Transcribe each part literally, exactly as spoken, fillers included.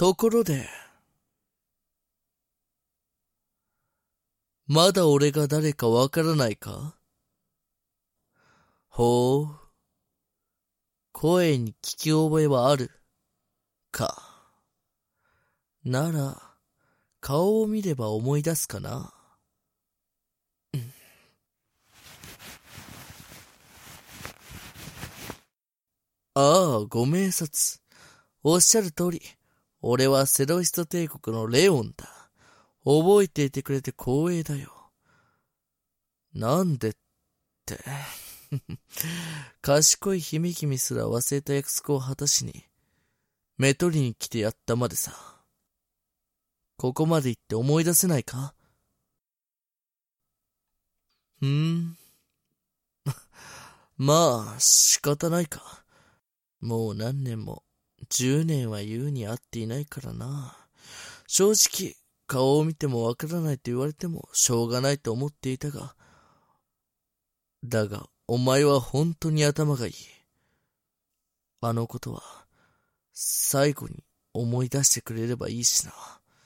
ところで、まだ俺が誰かわからないか？ほう、声に聞き覚えはあるか。なら、顔を見れば思い出すかな。うん、ああ、ご明察。おっしゃる通り、俺はセロイスト帝国のレオンだ。覚えていてくれて光栄だよ。なんでって。賢い姫君すら忘れた約束を果たしに、目取りに来てやったまでさ。ここまで行って思い出せないか？ふーん。まあ、仕方ないか。もう何年も、十年は優に会っていないからな。正直、顔を見てもわからないと言われてもしょうがないと思っていたが。だが、お前は本当に頭がいい。あのことは、最後に思い出してくれればいいしな。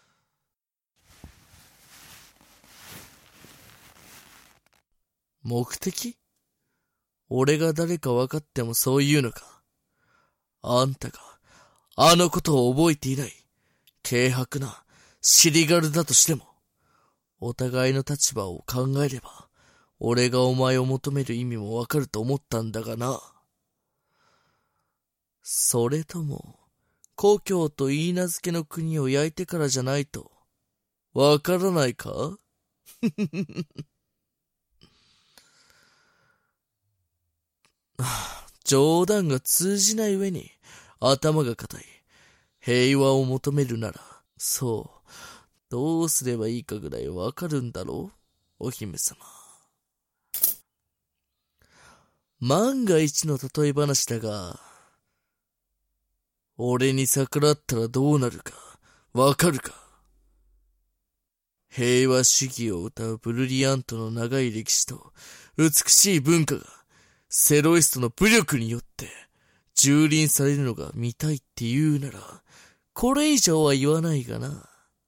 目的？俺が誰か分かってもそう言うのか。あんたが、あのことを覚えていない、軽薄な、尻軽だとしても、お互いの立場を考えれば、俺がお前を求める意味もわかると思ったんだがな。それとも、故郷と言い名付けの国を焼いてからじゃないと、わからないか？冗談が通じない上に頭が固い。平和を求めるなら、そう、どうすればいいかぐらいわかるんだろう、お姫様。万が一の例え話だが、俺に逆らったらどうなるか、わかるか？平和主義を謳うブルリアントの長い歴史と美しい文化が、セロイストの武力によって蹂躙されるのが見たいって言うなら、これ以上は言わないがな。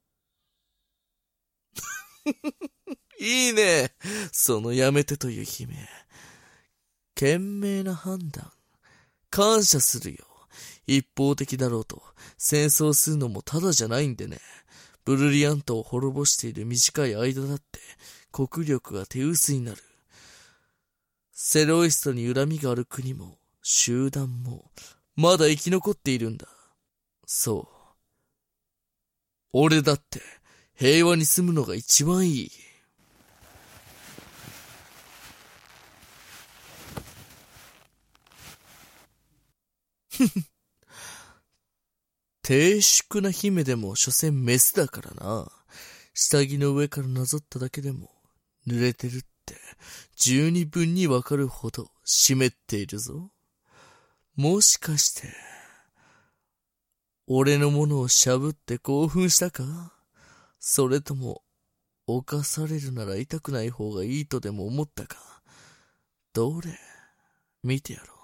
いいね。そのやめてという姫。賢明な判断。感謝するよ。一方的だろうと、戦争するのもただじゃないんでね。ブルリアントを滅ぼしている短い間だって、国力が手薄になる。セロイストに恨みがある国も、集団も、まだ生き残っているんだ。そう。俺だって、平和に住むのが一番いい。ふふ。低粛な姫でも所詮メスだからな。下着の上からなぞっただけでも、濡れてるって十二分にわかるほど湿っているぞ。もしかして、俺のものをしゃぶって興奮したか？それとも、犯されるなら痛くない方がいいとでも思ったか？どれ、見てやろう。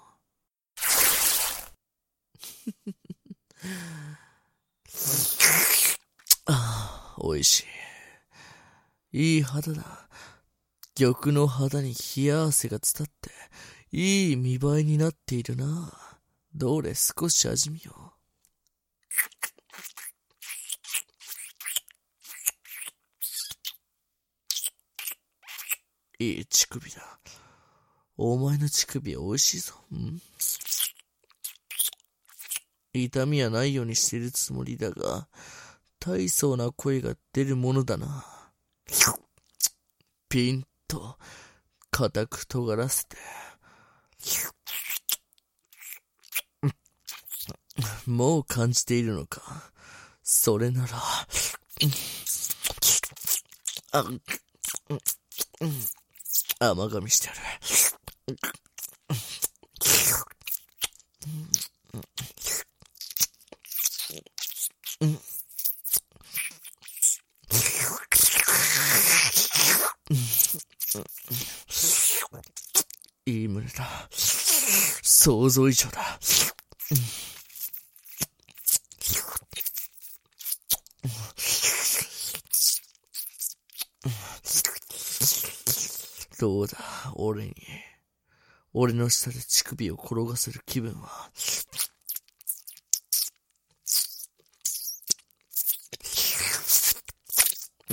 ああ、おいしい。いい肌だ。玉の肌に冷や汗が伝って、いい見栄えになっているな。どれ少し味見よう。いい乳首だ。お前の乳首は美味しいぞ。ん？痛みはないようにしているつもりだが、大層な声が出るものだな。ピンと、固く尖らせて。もう感じているのか。それなら、あ、甘噛みしてやる。いい胸だ。想像以上だ。 どうだ、俺に。俺の下で乳首を転がせる気分は。うん。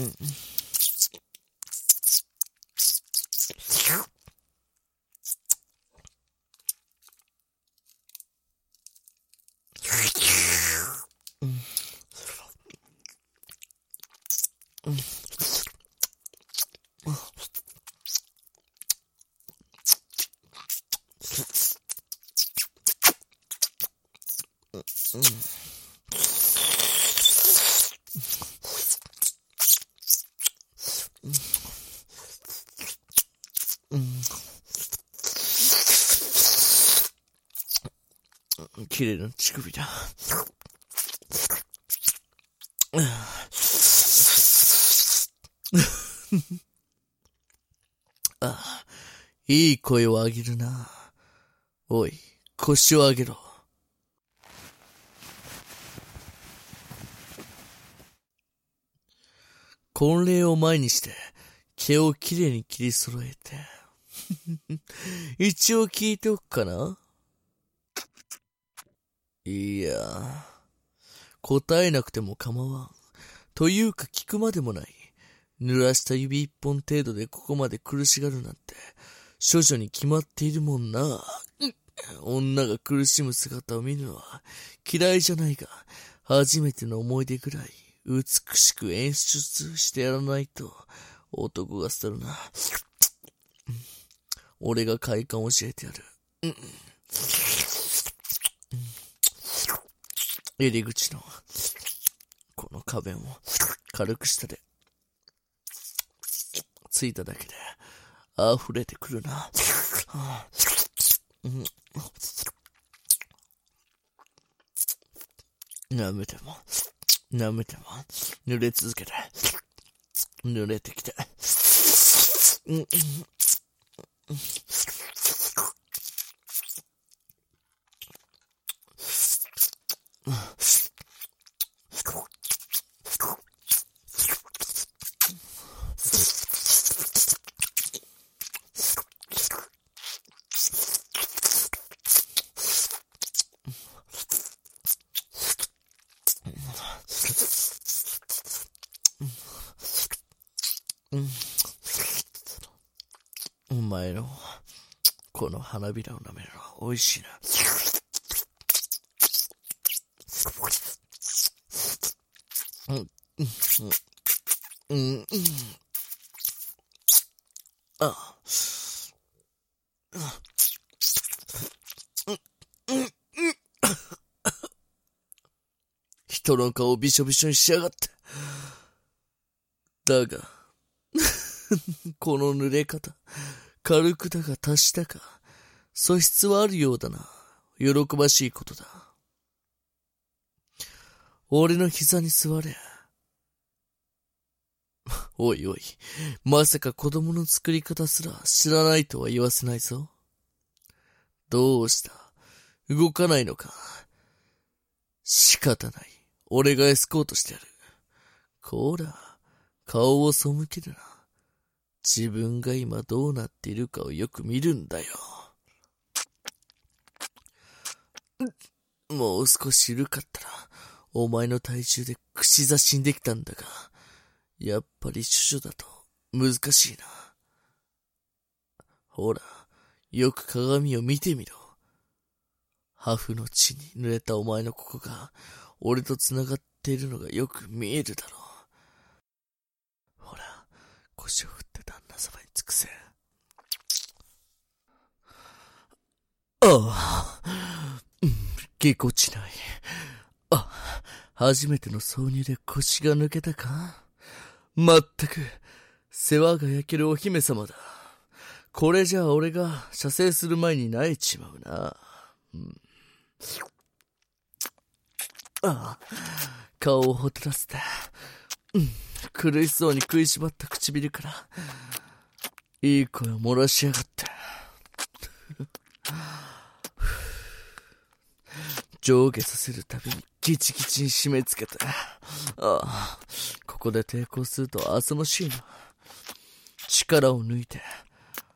綺麗な乳首だ。あ、いい声を上げるな。おい、腰を上げろ。婚礼を前にして毛をきれいに切り揃えて一応聞いておくかな。いや、答えなくても構わん。というか聞くまでもない。濡らした指一本程度でここまで苦しがるなんて、処女に決まっているもんな。女が苦しむ姿を見るのは嫌いじゃないが、初めての思い出ぐらい美しく演出してやらないと男が廃るな。俺が快感を教えてやる。入り口のこの壁を軽く下でついただけで溢れてくるな。舐めても舐めても濡れ続けて濡れてきて、うんうんお前のこの花びらを舐めるのは美味しいな。うんうんうんあ人の顔をびしょびしょにしやがって。だがこの濡れ方、軽くだが達したか。素質はあるようだな。喜ばしいことだ。俺の膝に座れ。おいおい、まさか子供の作り方すら知らないとは言わせないぞ。どうした？動かないのか？仕方ない。俺がエスコートしてやる。こら、顔を背けるな。自分が今どうなっているかをよく見るんだよ。もう少し緩かったら、お前の体重で串刺しにできたんだが、やっぱり処女だと難しいな。ほら、よく鏡を見てみろ。ハフの血に濡れたお前のここが、俺と繋がっているのがよく見えるだろう。ほら、腰を振って旦那様に尽くせ。ああ、うん、ぎこちない。あ、初めての挿入で腰が抜けたか？まったく、世話が焼けるお姫様だ。これじゃあ俺が射精する前に萎えちまうな。うん、ああ、顔をほてらせて、うん、苦しそうに食いしばった唇からいい声を漏らしやがって。上下させるたびにギチギチに締め付けて、ああ、ここで抵抗すると浅ましいな。力を抜いて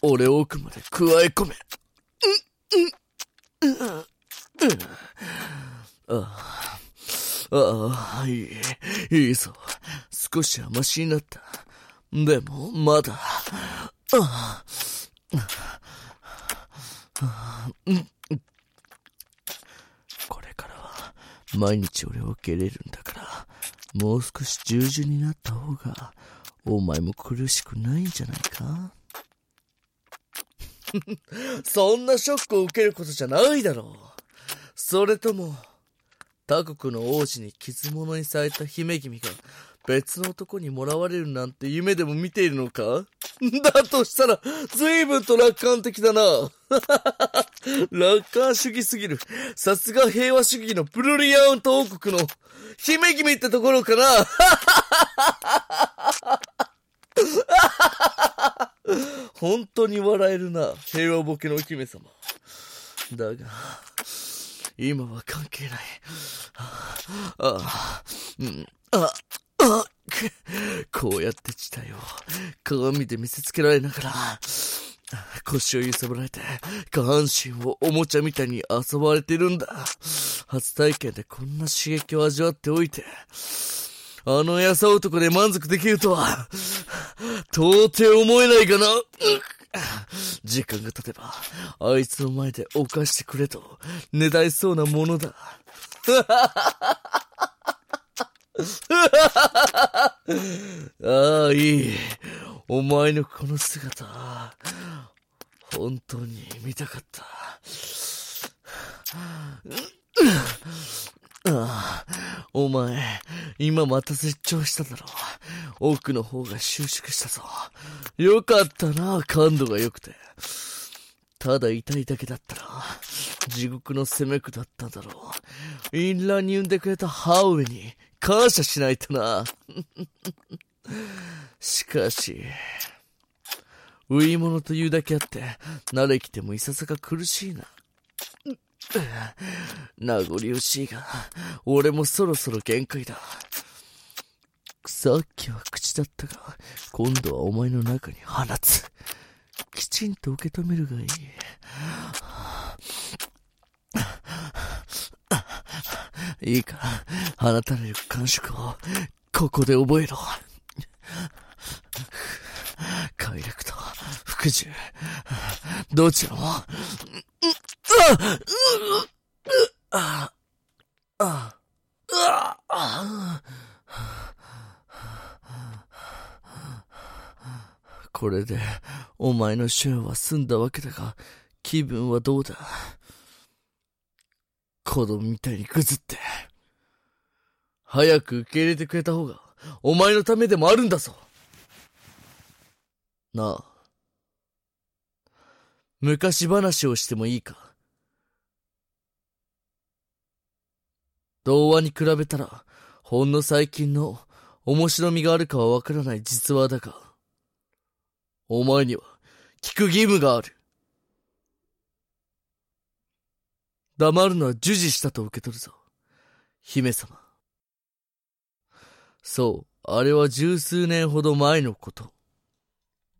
俺を奥まで加え込め。うん、うん、うん、うん。ああ、ああ、いい、いいぞ。少しはマシになった。でも、まだ、ああ、これからは、毎日俺を受け入れるんだから、もう少し従順になった方が、お前も苦しくないんじゃないか？そんなショックを受けることじゃないだろう。それとも、他国の王子に傷物にされた姫君が別の男にもらわれるなんて夢でも見ているのか？だとしたら、随分と楽観的だな。楽観主義すぎる。さすが平和主義のブルリアント王国の姫君ってところかな。本当に笑えるな、平和ボケのお姫様。だが、今は関係ない。ああ、うん、あ、あ、こうやって地帯を鏡で見せつけられながら、腰を揺さぶられて、下半身をおもちゃみたいに遊ばれてるんだ。初体験でこんな刺激を味わっておいて、あの優男で満足できるとは、到底思えないかな。時間が経てば、あいつの前で犯してくれと、ねだりそうなものだ。ああ、いい。お前のこの姿、本当に見たかった。ああ、お前、今また絶頂しただろう。奥の方が収縮したぞ。よかったな、感度が良くて。ただ痛いだけだったら、地獄の攻めくだっただろう。インランに産んでくれた母上に感謝しないとな。しかし、売り物というだけあって、慣れきてもいささか苦しいな。名残惜しいが、俺もそろそろ限界だ。さっきは口だったが、今度はお前の中に放つ。きちんと受け止めるがいい。いいか、放たれる感触を、ここで覚えろ。快楽と服従、どちらも、ああ、ああ、あこれでお前のシェアは済んだわけだが、気分はどうだ？子供みたいにぐずって、早く受け入れてくれた方がお前のためでもあるんだぞ。なあ、昔話をしてもいいか？童話に比べたらほんの最近の面白みがあるかはわからない実話だが、お前には聞く義務がある。黙るのは授事したと受け取るぞ、姫様。そう、あれは十数年ほど前のこと。